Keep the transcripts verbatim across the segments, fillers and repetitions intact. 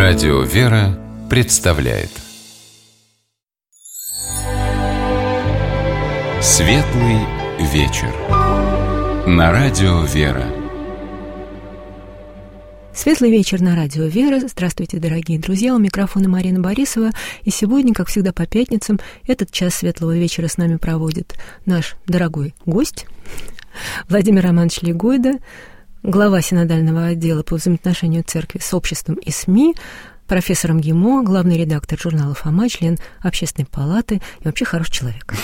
Радио «Вера» представляет Светлый вечер на Радио «Вера». Светлый вечер на Радио «Вера». Здравствуйте, дорогие друзья. У микрофона Марина Борисова. И сегодня, как всегда по пятницам, этот час светлого вечера с нами проводит наш дорогой гость Владимир Романович Легойда, глава синодального отдела по взаимоотношению церкви с обществом и СМИ, профессор МГИМО, главный редактор журнала «Фома», член Общественной палаты и вообще хороший человек.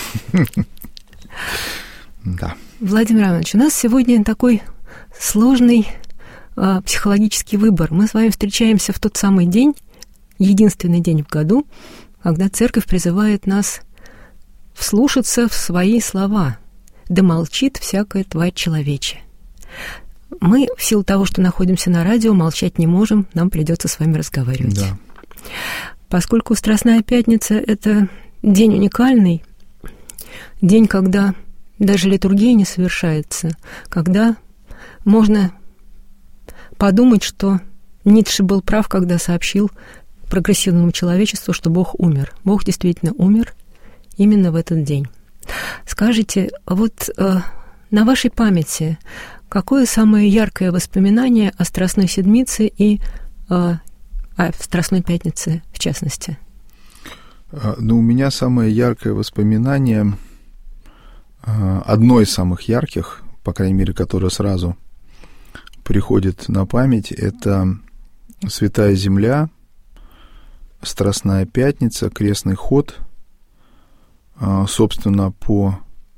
Да. Владимир Романович, у нас сегодня такой сложный а, психологический выбор. Мы с вами встречаемся в тот самый день, единственный день в году, когда церковь призывает нас вслушаться в свои слова. «Да молчит всякая тварь человечья». Мы, в силу того, что находимся на радио, молчать не можем, нам придется с вами разговаривать. Да. Поскольку Страстная Пятница – это день уникальный, день, когда даже литургия не совершается, когда можно подумать, что Ницше был прав, когда сообщил прогрессивному человечеству, что Бог умер. Бог действительно умер именно в этот день. Скажите, вот э, на вашей памяти какое самое яркое воспоминание о Страстной Седмице и э, о Страстной Пятнице в частности? Ну, у меня самое яркое воспоминание, одно из самых ярких, по крайней мере, которое сразу приходит на память, это Святая Земля, Страстная Пятница, крестный ход, собственно, по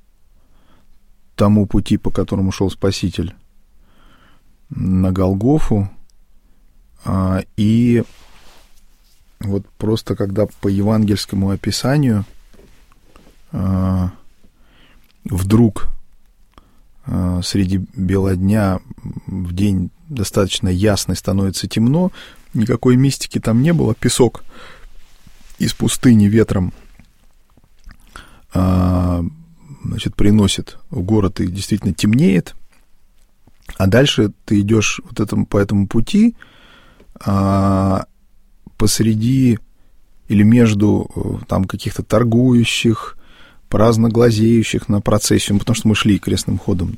тому пути, по которому шел Спаситель на Голгофу, и вот просто когда по евангельскому описанию вдруг среди бела дня в день достаточно ясный становится темно, никакой мистики там не было, песок из пустыни ветром значит, приносит в город, и действительно темнеет, а дальше ты идешь вот этому, по этому пути а, посреди или между там каких-то торгующих, праздно глазеющих на процессию, потому что мы шли крестным ходом,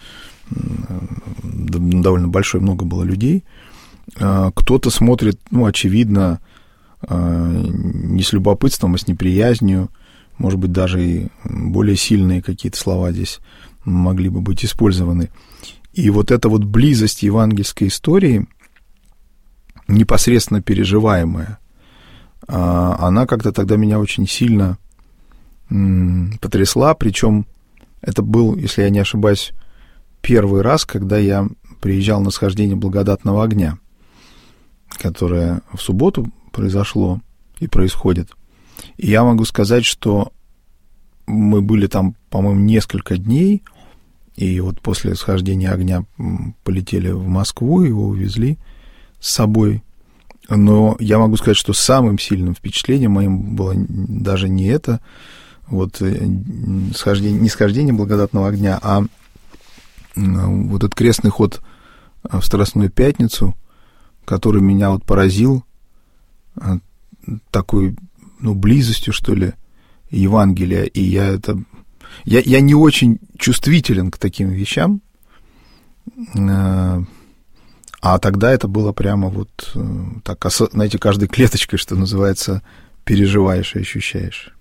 там, довольно большое, много было людей, а, кто-то смотрит, ну, очевидно, а, не с любопытством, а с неприязнью. Может быть, даже и более сильные какие-то слова здесь могли бы быть использованы. И вот эта вот близость евангельской истории, непосредственно переживаемая, она как-то тогда меня очень сильно потрясла. Причем это был, если я не ошибаюсь, первый раз, когда я приезжал на схождение благодатного огня, которое в субботу произошло и происходит. И я могу сказать, что мы были там, по-моему, несколько дней, и вот после схождения огня полетели в Москву, его увезли с собой. Но я могу сказать, что самым сильным впечатлением моим было даже не это, вот, схождение, не схождение благодатного огня, а вот этот крестный ход в Страстную Пятницу, который меня вот поразил такой, ну, близостью, что ли, Евангелия, и я это... Я, я не очень чувствителен к таким вещам, а тогда это было прямо вот так, знаете, каждой клеточкой, что называется, переживаешь и ощущаешь.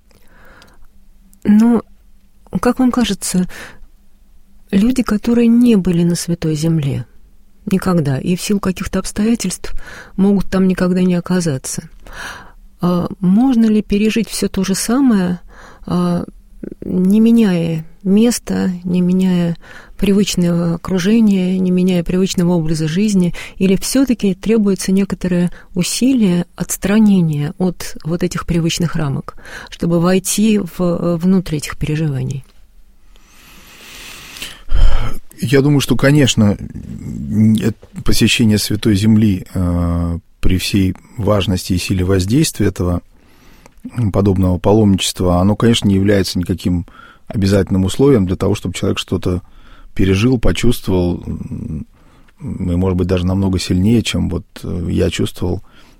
Ну, как вам кажется, люди, которые не были на Святой Земле никогда, и в силу каких-то обстоятельств могут там никогда не оказаться, можно ли пережить все то же самое, не меняя места, не меняя привычного окружения, не меняя привычного образа жизни, или все-таки требуется некоторое усилие отстранения от вот этих привычных рамок, чтобы войти в, внутрь этих переживаний? Я думаю, что, конечно, посещение Святой Земли при всей важности и силе воздействия этого подобного паломничества, оно, конечно, не является никаким обязательным условием для того, чтобы человек что-то пережил, почувствовал, и, может быть, даже намного сильнее, чем вот я чувствовал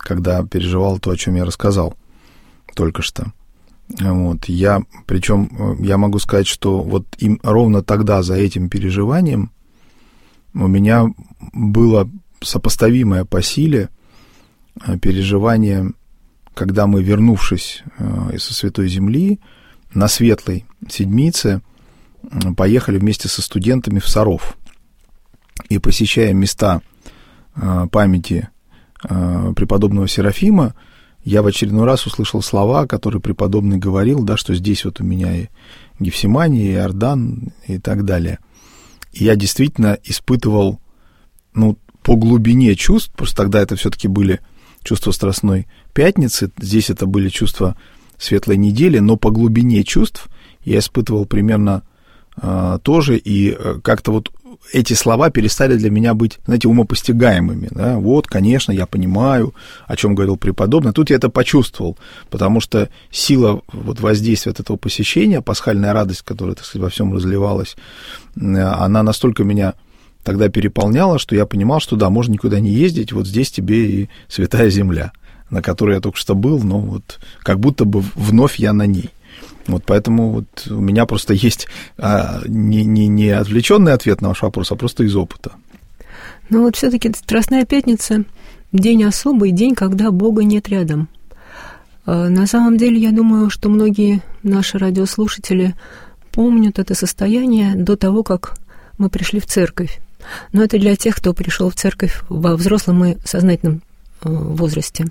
когда переживал то, о чем я рассказал только что. Вот. Я, причем я могу сказать, что вот им, ровно тогда, за этим переживанием, у меня было сопоставимое по силе переживание, когда мы, вернувшись со Святой Земли, на Светлой Седмице поехали вместе со студентами в Саров. И, посещая места памяти преподобного Серафима, я в очередной раз услышал слова, которые преподобный говорил, да, что здесь вот у меня и Гефсимания, и Иордан, и так далее. И я действительно испытывал, ну, по глубине чувств, просто тогда это все-таки были чувства Страстной Пятницы, здесь это были чувства Светлой Недели, но по глубине чувств я испытывал примерно а, тоже, и а, как-то вот эти слова перестали для меня быть, знаете, умопостигаемыми. Да? Вот, конечно, я понимаю, о чем говорил преподобный. Тут я это почувствовал, потому что сила вот воздействия от этого посещения, пасхальная радость, которая, так сказать, во всем разливалась, она настолько меня тогда переполняла, что я понимал, что да, можно никуда не ездить, вот здесь тебе и Святая Земля, на которой я только что был, но вот как будто бы вновь я на ней. Вот поэтому вот у меня просто есть а, не, не, не отвлеченный ответ на ваш вопрос, а просто из опыта. Ну вот все-таки Страстная Пятница – день особый, день, когда Бога нет рядом. А, на самом деле, я думаю, что многие наши радиослушатели помнят это состояние до того, как мы пришли в церковь. Но это для тех, кто пришел в церковь во взрослом и сознательном э, возрасте.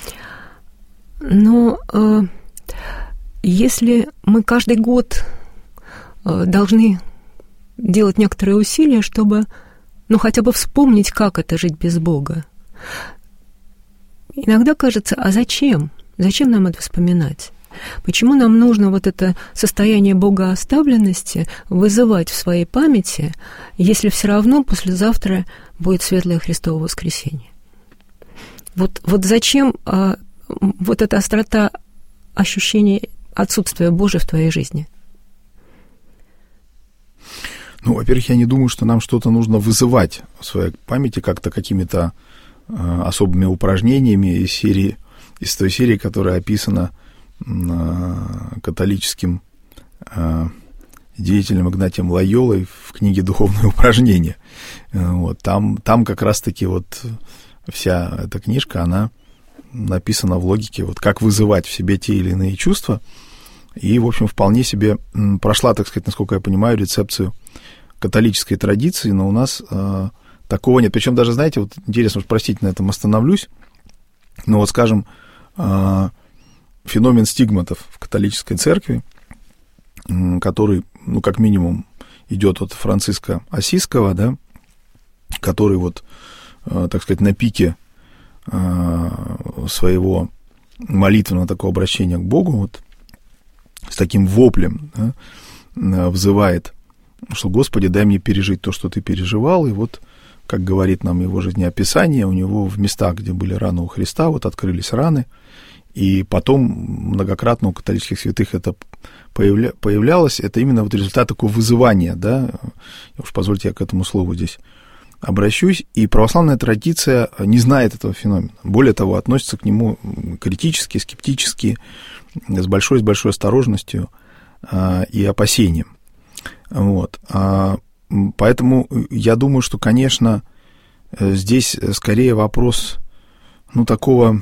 Но э, если мы каждый год э, должны делать некоторые усилия, чтобы, ну, хотя бы вспомнить, как это жить без Бога, иногда кажется, а зачем? Зачем нам это вспоминать? Почему нам нужно вот это состояние богооставленности вызывать в своей памяти, если все равно послезавтра будет Светлое Христово воскресенье? Вот, вот зачем а, вот эта острота ощущения отсутствия Божия в твоей жизни? Ну, во-первых, я не думаю, что нам что-то нужно вызывать в своей памяти как-то какими-то э, особыми упражнениями из серии, из той серии, которая описана католическим э, деятелем Игнатием Лойолой в книге «Духовные упражнения». Вот, там, там как раз-таки вот вся эта книжка, она написана в логике, вот как вызывать в себе те или иные чувства. И, в общем, вполне себе прошла, так сказать, насколько я понимаю, рецепцию католической традиции, но у нас э, такого нет. Причем даже, знаете, вот интересно, простите, на этом остановлюсь, но вот, скажем, э, феномен стигматов в католической церкви, который, ну, как минимум, идет от Франциска Ассизского, да, который вот, э, так сказать, на пике э, своего молитвенного такого обращения к Богу, вот, с таким воплем, да, взывает, что, Господи, дай мне пережить то, что ты переживал, и вот, как говорит нам его жизнеописание, у него в местах, где были раны у Христа, вот открылись раны, и потом многократно у католических святых это появля... появлялось, это именно вот результат такого вызывания, да, уж позвольте я к этому слову здесь обращусь, и православная традиция не знает этого феномена, более того, относится к нему критически, скептически, с большой, с большой осторожностью а, и опасением. Вот. А, поэтому я думаю, что, конечно, здесь скорее вопрос, ну, такого,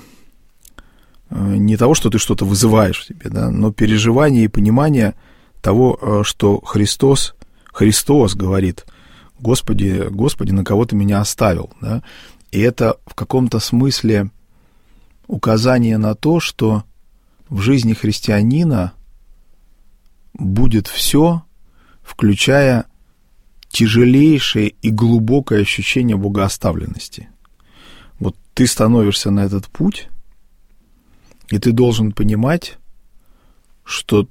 не того, что ты что-то вызываешь в себе, да, но переживания и понимания того, что Христос, Христос говорит: Господи, Господи, на кого ты меня оставил, да? И это в каком-то смысле указание на то, что в жизни христианина будет все, включая тяжелейшее и глубокое ощущение богооставленности. Вот ты становишься на этот путь, и ты должен понимать, что,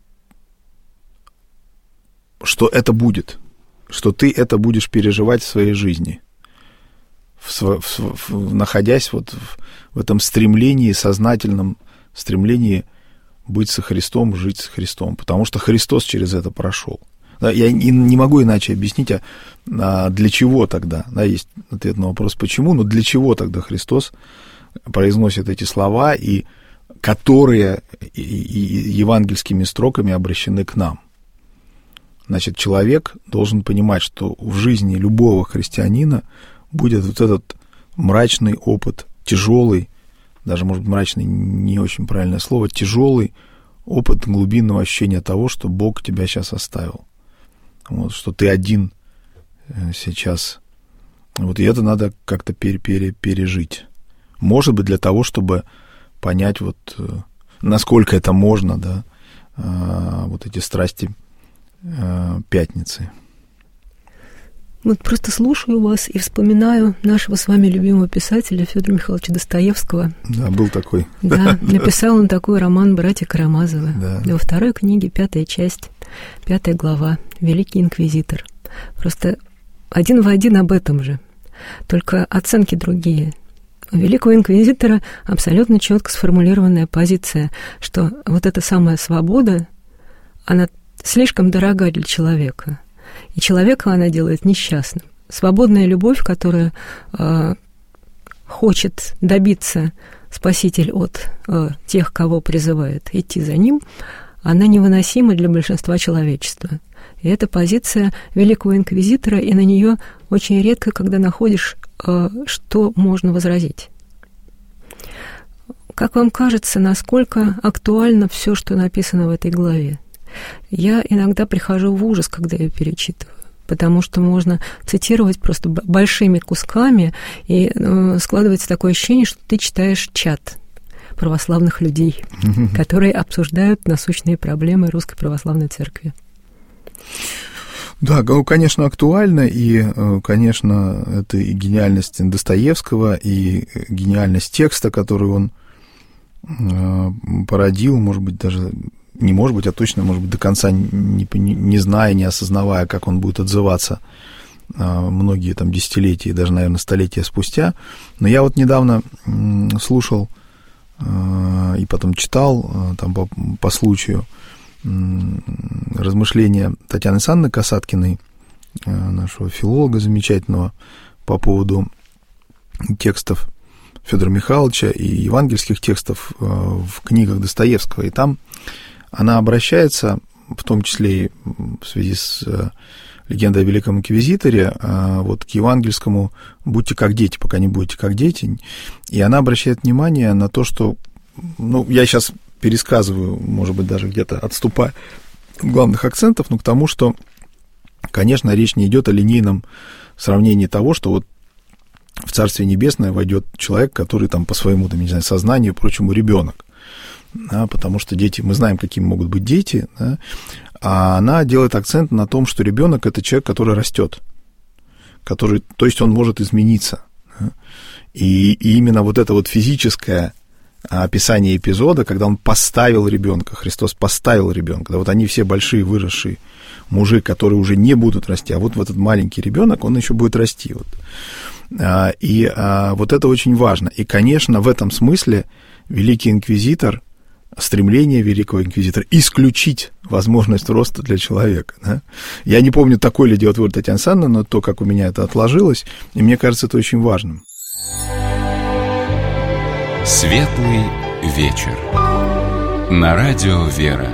что это будет, что ты это будешь переживать в своей жизни, в, в, в, находясь вот в, в этом стремлении, сознательном стремлении быть со Христом, жить с Христом, потому что Христос через это прошел. Да, я не, не могу иначе объяснить, а, а для чего тогда, да, есть ответ на вопрос, почему, но для чего тогда Христос произносит эти слова, и которые и, и евангельскими строками обращены к нам. Значит, человек должен понимать, что в жизни любого христианина будет вот этот мрачный опыт, тяжелый, даже, может быть, мрачный не очень правильное слово, тяжелый опыт глубинного ощущения того, что Бог тебя сейчас оставил. Вот, что ты один сейчас. Вот, и это надо как-то пере, пере, пережить. Может быть, для того, чтобы понять, вот, насколько это можно, да, вот эти страсти пятницы. Вот просто слушаю вас и вспоминаю нашего с вами любимого писателя Федора Михайловича Достоевского. Да, был такой. Да, написал он такой роман «Братья Карамазовы». Да. Во второй книге, пятая часть, пятая глава, «Великий инквизитор». Просто один в один об этом же, только оценки другие. У великого инквизитора абсолютно четко сформулированная позиция, что вот эта самая свобода, она слишком дорога для человека. И человека она делает несчастным. Свободная любовь, которая э, хочет добиться Спаситель от э, тех, кого призывает идти за ним, она невыносима для большинства человечества. И это позиция великого инквизитора, и на нее очень редко, когда находишь, э, что можно возразить. Как вам кажется, насколько актуально все, что написано в этой главе? Я иногда прихожу в ужас, когда ее перечитываю, потому что можно цитировать просто большими кусками, и э, складывается такое ощущение, что ты читаешь чат православных людей, которые обсуждают насущные проблемы Русской Православной Церкви. Да, конечно, актуально, и, конечно, это и гениальность Достоевского, и гениальность текста, который он породил, может быть, даже... не может быть, а точно, может быть, до конца не, не, не зная, не осознавая, как он будет отзываться а, многие там десятилетия, даже, наверное, столетия спустя. Но я вот недавно м, слушал а, и потом читал а, там по, по случаю м, размышления Татьяны Александровны Касаткиной, а, нашего филолога замечательного, по поводу текстов Федора Михайловича и евангельских текстов а, в книгах Достоевского. И там она обращается, в том числе и в связи с легендой о Великом Инквизиторе, вот к евангельскому «будьте как дети, пока не будете как дети». И она обращает внимание на то, что, ну, я сейчас пересказываю, может быть, даже где-то отступая от главных акцентов, но к тому, что, конечно, речь не идет о линейном сравнении того, что вот в Царствие Небесное войдет человек, который там по своему, там, не знаю, сознанию и прочему ребенок. Да, потому что дети, мы знаем, какими могут быть дети, да, а она делает акцент на том, что ребенок — это человек, который растет, который, то есть он может измениться. Да, и, и именно вот это вот физическое описание эпизода, когда он поставил ребенка, Христос поставил ребенка, да, вот они все большие выросшие мужи, которые уже не будут расти, а вот этот маленький ребенок, он еще будет расти. Вот. И вот это очень важно. И, конечно, в этом смысле Великий Инквизитор, стремление Великого Инквизитора исключить возможность роста для человека. Да? Я не помню, такой ли делает вывод Татьяна Александровна, но то, как у меня это отложилось, и мне кажется, это очень важным. Светлый вечер. На радио «Вера».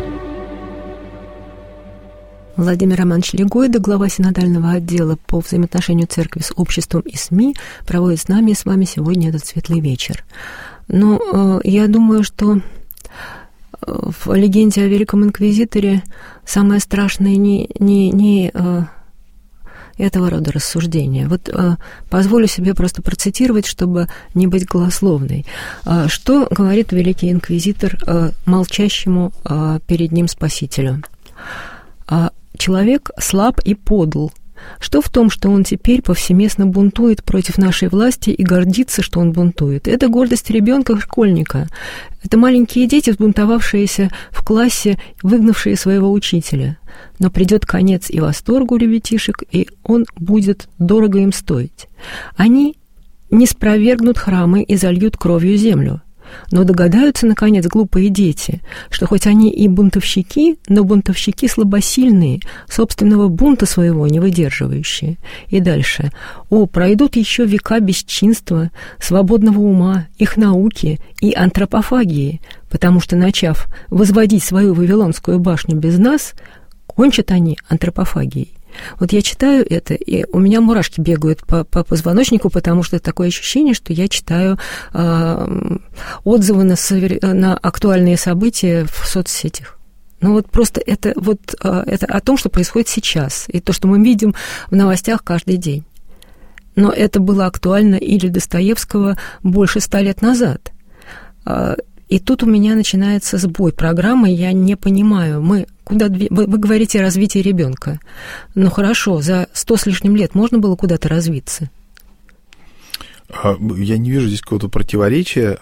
Владимир Романович Легойда, глава синодального отдела по взаимоотношению церкви с обществом и СМИ, проводит с нами и с вами сегодня этот светлый вечер. Но э, я думаю, что в легенде о Великом Инквизиторе самое страшное не, не, не э, этого рода рассуждения. Вот э, позволю себе просто процитировать, чтобы не быть голословной. Э, что говорит Великий Инквизитор э, молчащему э, перед ним Спасителю? Э, «Человек слаб и подл. Что в том, что он теперь повсеместно бунтует против нашей власти и гордится, что он бунтует? Это гордость ребенка-школьника. Это маленькие дети, взбунтовавшиеся в классе, выгнавшие своего учителя. Но придет конец и восторгу ребятишек, и он будет дорого им стоить. Они не спровергнут храмы и зальют кровью землю. Но догадаются, наконец, глупые дети, что хоть они и бунтовщики, но бунтовщики слабосильные, собственного бунта своего не выдерживающие. И дальше. О, пройдут еще века бесчинства, свободного ума, их науки и антропофагии, потому что, начав возводить свою Вавилонскую башню без нас, кончат они антропофагией. Вот я читаю это, и у меня мурашки бегают по, по позвоночнику, потому что такое ощущение, что я читаю э, отзывы на, на актуальные события в соцсетях. Ну вот просто это, вот, э, это о том, что происходит сейчас, и то, что мы видим в новостях каждый день. Но это было актуально и для Достоевского больше ста лет назад. И тут у меня начинается сбой программы, я не понимаю, мы куда вы, вы говорите о развитии ребенка. Ну хорошо, за сто с лишним лет можно было куда-то развиться? Я не вижу здесь какого-то противоречия.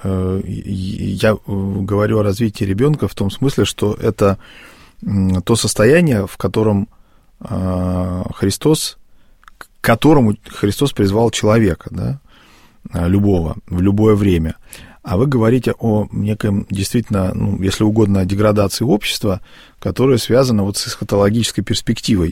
Я говорю о развитии ребенка в том смысле, что это то состояние, в котором Христос, к которому Христос призвал человека, да, любого, в любое время. А вы говорите о неком, действительно, ну, если угодно, деградации общества, которая связана вот с эсхатологической перспективой,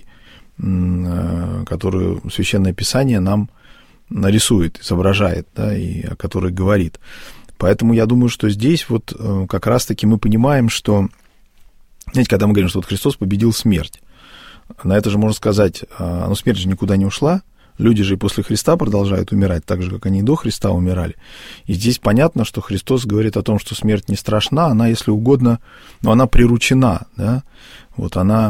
которую Священное Писание нам нарисует, изображает, да, и о которой говорит. Поэтому я думаю, что здесь вот как раз-таки мы понимаем, что, знаете, когда мы говорим, что вот Христос победил смерть, на это же можно сказать, ну, смерть же никуда не ушла, люди же и после Христа продолжают умирать, так же, как они и до Христа умирали. И здесь понятно, что Христос говорит о том, что смерть не страшна, она, если угодно, но она приручена, да, вот она,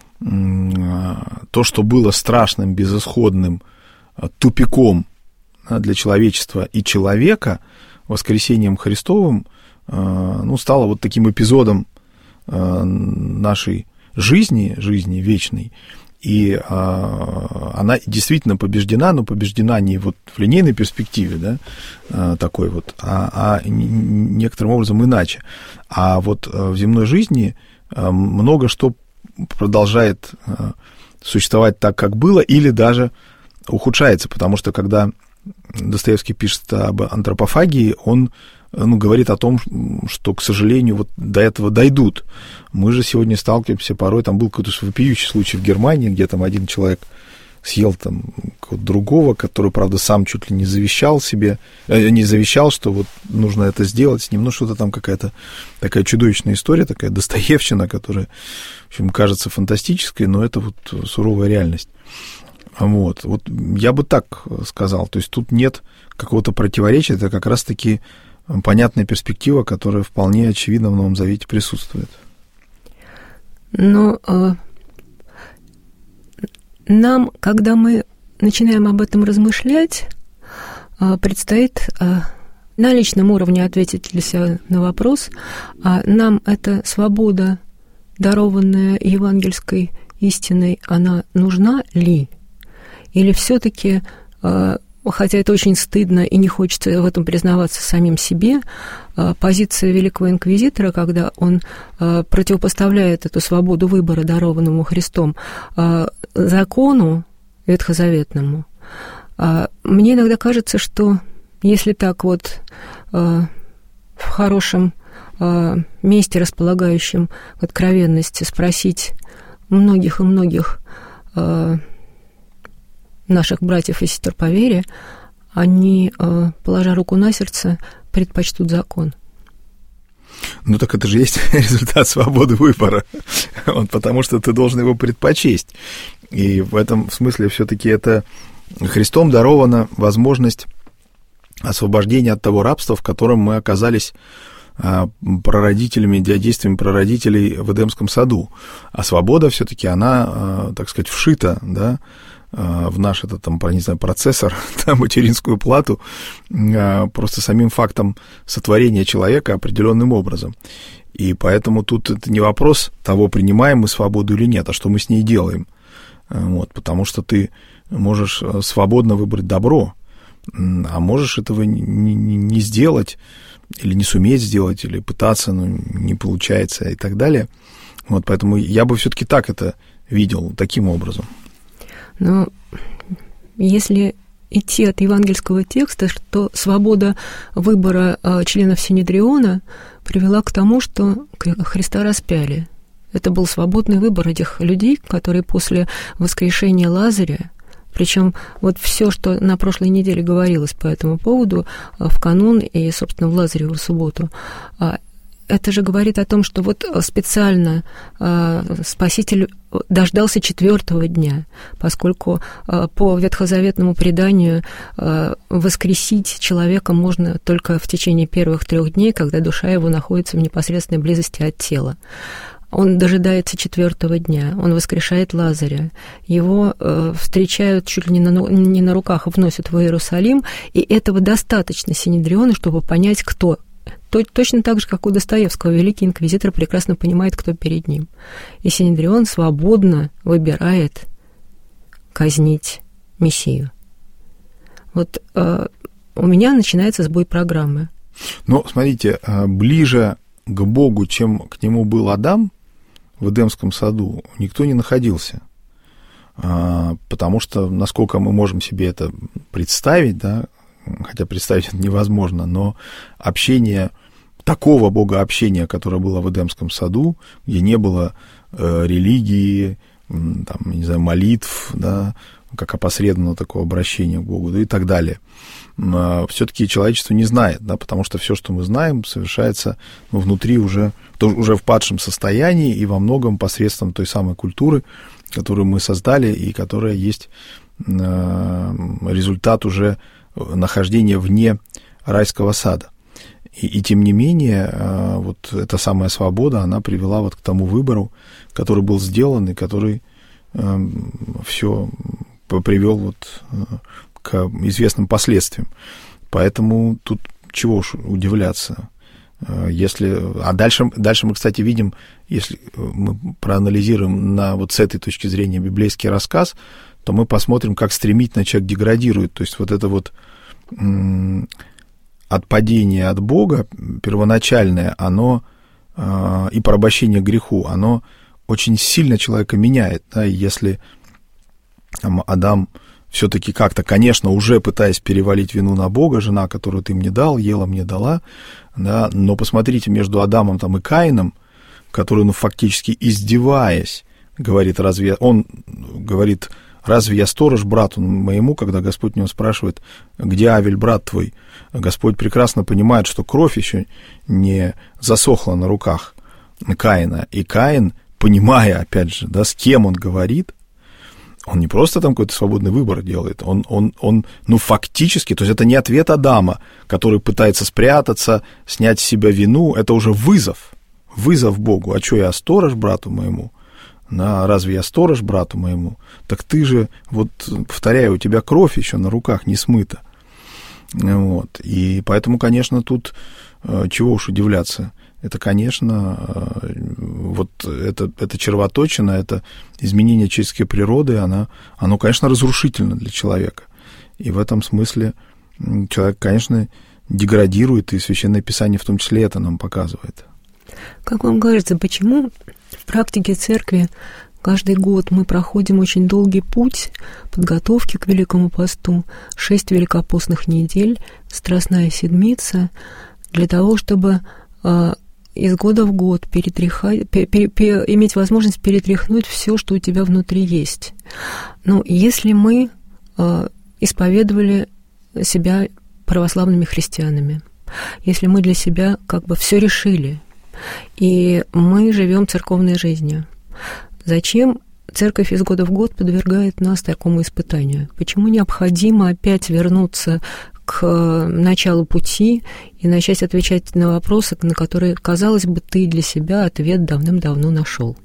то, что было страшным, безысходным, тупиком для человечества и человека, воскресением Христовым, ну, стало вот таким эпизодом нашей жизни, жизни вечной. И а, она действительно побеждена, но побеждена не вот в линейной перспективе, да, а, такой вот, а, а некоторым образом иначе. А вот в земной жизни много что продолжает существовать так, как было, или даже ухудшается, потому что когда Достоевский пишет об антропофагии, он, ну, говорит о том, что, к сожалению, вот до этого дойдут. Мы же сегодня сталкиваемся порой, там был какой-то вопиющий случай в Германии, где там один человек съел там другого, который, правда, сам чуть ли не завещал себе, э, не завещал, что вот нужно это сделать с ним, ну, что-то там какая-то такая чудовищная история, такая достоевщина, которая, в общем, кажется фантастической, но это вот суровая реальность. Вот, вот я бы так сказал, то есть тут нет какого-то противоречия, это как раз-таки понятная перспектива, которая вполне очевидно в Новом Завете присутствует. Но э, нам, когда мы начинаем об этом размышлять, э, предстоит э, на личном уровне ответить для себя на вопрос, а нам эта свобода, дарованная евангельской истиной, она нужна ли? Или все-таки, хотя это очень стыдно и не хочется в этом признаваться самим себе, позиция великого инквизитора, когда он противопоставляет эту свободу выбора, дарованному Христом, закону ветхозаветному, мне иногда кажется, что если так вот в хорошем месте, располагающем к откровенности, спросить многих и многих наших братьев и сестер по вере, они, положа руку на сердце, предпочтут закон. Ну, так это же есть результат свободы выбора, вот, потому что ты должен его предпочесть. И в этом смысле все-таки это Христом дарована возможность освобождения от того рабства, в котором мы оказались прародителями, действиями прародителей в Эдемском саду. А свобода все-таки, она, так сказать, вшита, да, в наш этот, там, не знаю, процессор, да, материнскую плату, просто самим фактом сотворения человека определенным образом. И поэтому тут это не вопрос того, принимаем мы свободу или нет, а что мы с ней делаем. Вот, потому что ты можешь свободно выбрать добро, а можешь этого не, не, не сделать, или не суметь сделать, или пытаться, но не получается, и так далее. Вот, поэтому я бы все-таки так это видел, таким образом. Но если идти от евангельского текста, что свобода выбора членов Синедриона привела к тому, что Христа распяли. Это был свободный выбор этих людей, которые после воскрешения Лазаря, причем вот все, что на прошлой неделе говорилось по этому поводу, в канун и, собственно, в Лазареву субботу, это же говорит о том, что вот специально Спаситель дождался четвертого дня, поскольку по ветхозаветному преданию воскресить человека можно только в течение первых трех дней, когда душа его находится в непосредственной близости от тела. Он дожидается четвертого дня, он воскрешает Лазаря, его э, встречают чуть ли не на, не на руках, вносят в Иерусалим, и этого достаточно Синедриону, чтобы понять, кто. Точно так же, как у Достоевского, великий инквизитор прекрасно понимает, кто перед ним. И Синедрион свободно выбирает казнить Мессию. Вот э, у меня начинается сбой программы. Но, смотрите, ближе к Богу, чем к нему был Адам в Эдемском саду, никто не находился. Потому что, насколько мы можем себе это представить, да, хотя представить это невозможно, но общение, такого богообщения, которое было в Эдемском саду, где не было э, религии, там, не знаю, молитв, да, как опосредованного такого обращения к Богу, да, и так далее, э, все-таки человечество не знает, да, потому что все, что мы знаем, совершается, ну, внутри уже, уже в падшем состоянии и во многом посредством той самой культуры, которую мы создали и которая есть э, результат уже нахождения вне райского сада. И, и тем не менее, э, вот эта самая свобода, она привела вот к тому выбору, который был сделан и который э, все привел вот э, к известным последствиям. Поэтому тут чего уж удивляться. Э, если, а дальше, дальше мы, кстати, видим, если мы проанализируем на, вот с этой точки зрения библейский рассказ, то мы посмотрим, как стремительно человек деградирует. То есть вот это вот м- отпадение от Бога первоначальное, оно э, и порабощение греху, оно очень сильно человека меняет. Да? И если там, Адам все-таки как-то, конечно, уже пытаясь перевалить вину на Бога, жена, которую ты мне дал, ела мне дала, да? Но посмотрите, между Адамом там, и Каином, который, ну, фактически издеваясь, говорит, разве он говорит, разве я сторож брату моему, когда Господь него спрашивает, где Авель, брат твой? Господь прекрасно понимает, что кровь еще не засохла на руках Каина. И Каин, понимая, опять же, да, с кем он говорит, он не просто там какой-то свободный выбор делает, он, он, он, ну, фактически, то есть это не ответ Адама, который пытается спрятаться, снять с себя вину, это уже вызов, вызов Богу. А что, я сторож брату моему? Да, разве я сторож брату моему? Так ты же, вот, повторяю, у тебя кровь еще на руках не смыта. Вот. И поэтому, конечно, тут чего уж удивляться. Это, конечно, вот это, это червоточина, это изменение человеческой природы, она, оно, конечно, разрушительно для человека. И в этом смысле человек, конечно, деградирует, и Священное Писание в том числе это нам показывает. Как вам кажется, почему в практике церкви каждый год мы проходим очень долгий путь подготовки к Великому посту, шесть великопостных недель, Страстная седмица, для того, чтобы э, из года в год перетряхать, пер, пер, пер, иметь возможность перетряхнуть все, что у тебя внутри есть. Ну, если мы э, исповедовали себя православными христианами, если мы для себя как бы все решили, и мы живем церковной жизнью, зачем церковь из года в год подвергает нас такому испытанию? Почему необходимо опять вернуться к началу пути и начать отвечать на вопросы, на которые, казалось бы, ты для себя ответ давным-давно нашел?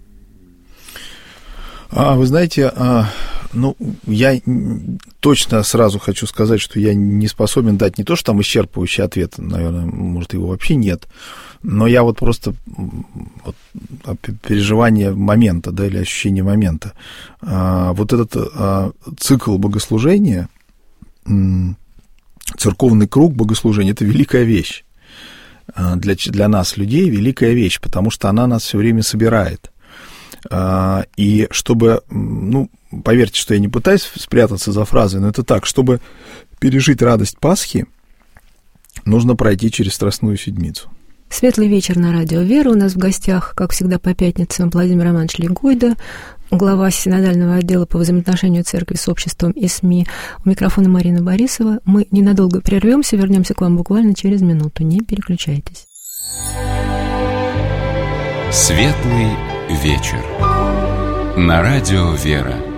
А, вы знаете, а, ну, я точно сразу хочу сказать, что я не способен дать не то, что там исчерпывающий ответ, наверное, может, его вообще нет, но я вот просто вот, переживание момента, да, или ощущение момента. А, вот этот а, цикл богослужения, церковный круг богослужения — это великая вещь. Для, для нас, людей, великая вещь, потому что она нас все время собирает. И чтобы, ну, поверьте, что я не пытаюсь спрятаться за фразой, но это так, чтобы пережить радость Пасхи, нужно пройти через Страстную Седмицу. Светлый вечер на радио «Вера». У нас в гостях, как всегда, по пятницам Владимир Романович Легойда, глава синодального отдела по взаимоотношению церкви с обществом и СМИ. У микрофона Марина Борисова. Мы ненадолго прервемся, вернемся к вам буквально через минуту. Не переключайтесь. Светлый вечер на радио «Вера».